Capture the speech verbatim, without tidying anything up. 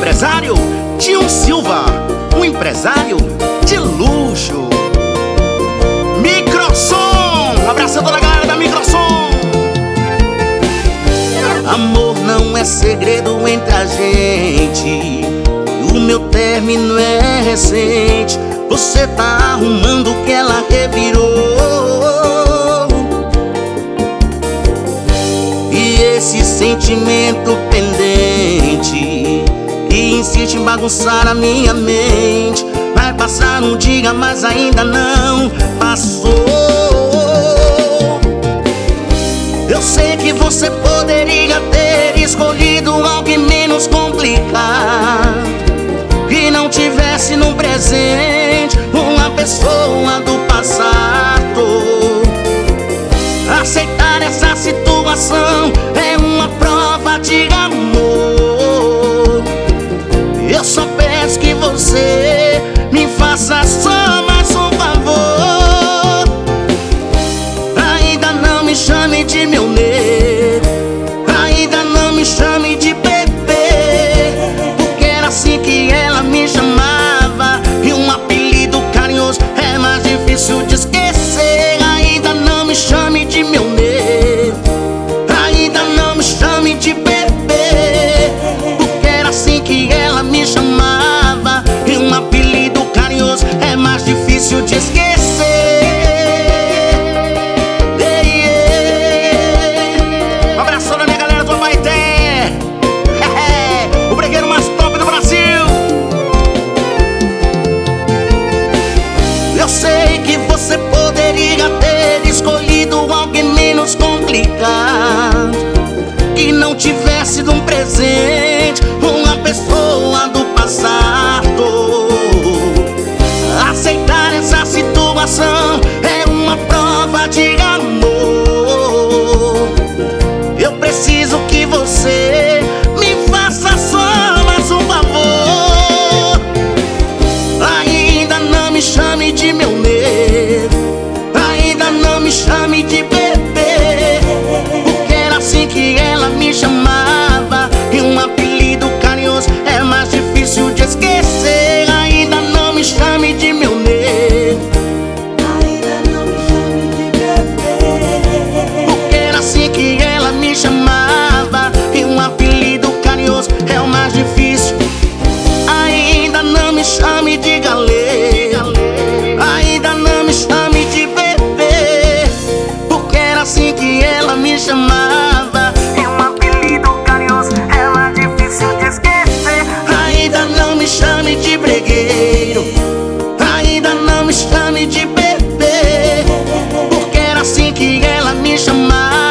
empresário Tião Silva, um empresário de luxo. Microsom, um abraço a toda a galera da Microsom. Amor não é segredo entre a gente, o meu término é recente. Você tá arrumando o que ela revirou, e esse sentimento pendente que insiste em bagunçar a minha mente. Vai passar um dia, mas ainda não passou. Eu sei que você poderia ter escolhido alguém menos complicado, que não tivesse no presente uma pessoa do passado. Aceitar essa situação é uma prova de amor. Eu só peço que você me faça só mais um favor. Ainda não me chame de meu nego, ainda não me chame de bebê, porque era assim que ela me chamava, e um apelido carinhoso é mais difícil de esquecer. Ainda não me chame de meu nego, ainda não me chame de bebê, porque era assim que ela me chamava, e um apelido carinhoso é mais difícil de esquecer. Um abraço da minha galera do Abaeté, o bregueiro mais top do Brasil. Eu sei que você poderia ter escolhido alguém menos complicado, que não tivesse num presente uma pessoa do passado. Aceitar essa situação é uma prova de amor. Eu preciso que você me faça só mais um favor. Ainda não me chame de meu nego, ainda não me chame de bebê, porque era assim que ela me chamava, e um apelido carinhoso é mais difícil de esquecer. Ainda não me chame de meu nego, Ainda não me chame de bebê, porque era assim que ela me chamava, e um apelido carinhoso é o mais difícil. Ainda não me chame de galego, ainda não me chame de bebê, porque era assim que ela me chamava, e um apelido carinhoso é mais difícil de esquecer. Ainda não me chame de bregueiro, ainda não me chame de bebê, porque era assim que ela me chamava,